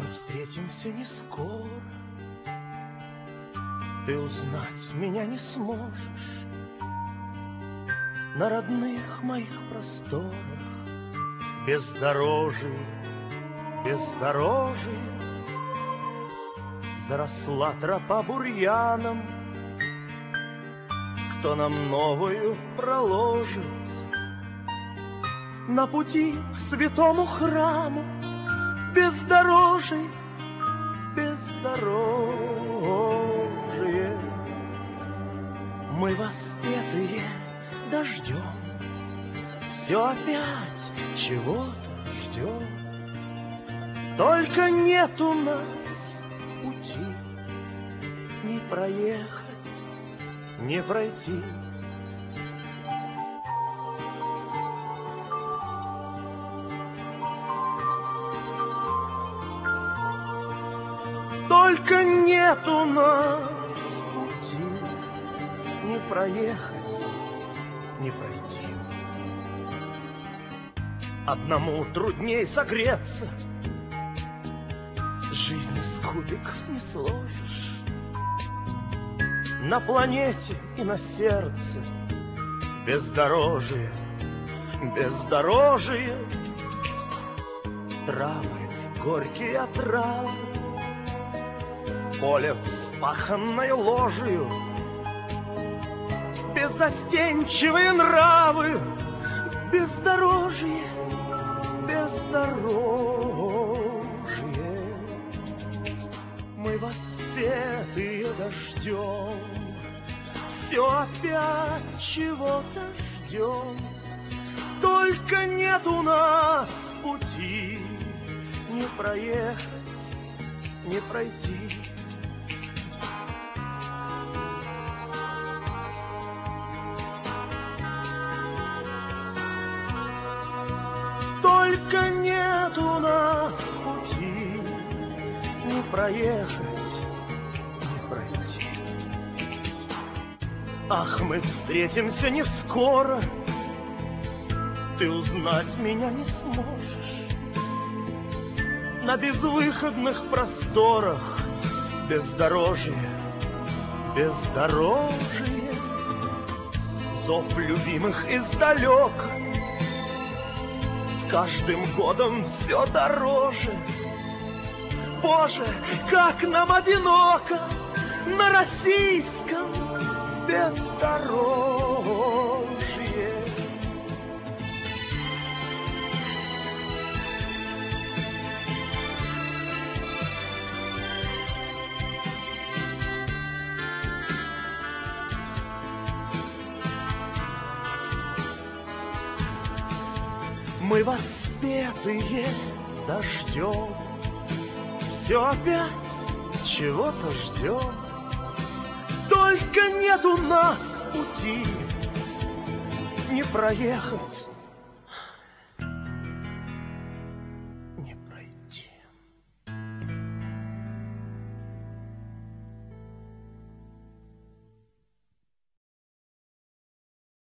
встретимся не скоро, ты узнать меня не сможешь на родных моих просторах. Бездорожье, бездорожье, заросла тропа бурьяном. Кто нам новую проложит на пути к святому храму? Бездорожье, бездорожье, мы воспетые дождем, все опять чего-то ждем. Только нет у нас пути не проехать, не пройти. Только нет у нас пути не проехать, не пройти. Одному трудней согреться, жизнь из кубиков не сложишь. На планете и на сердце бездорожье, бездорожье, травы, горькие отравы, поле вспаханное ложью, беззастенчивые нравы. Бездорожье, бездорожье, мы воспетые дождем, все опять чего-то ждем. Только нет у нас пути не проехать, не пройти. Только нет у нас пути не проехать, не пройти. Ах, мы встретимся не скоро, ты узнать меня не сможешь. На безвыходных просторах бездорожье, бездорожье, зов любимых издалека с каждым годом все дороже. Боже, как нам одиноко на российском бездорожье. Мы воспетые дождем, все опять чего-то ждем. Только нет у нас пути не проехать,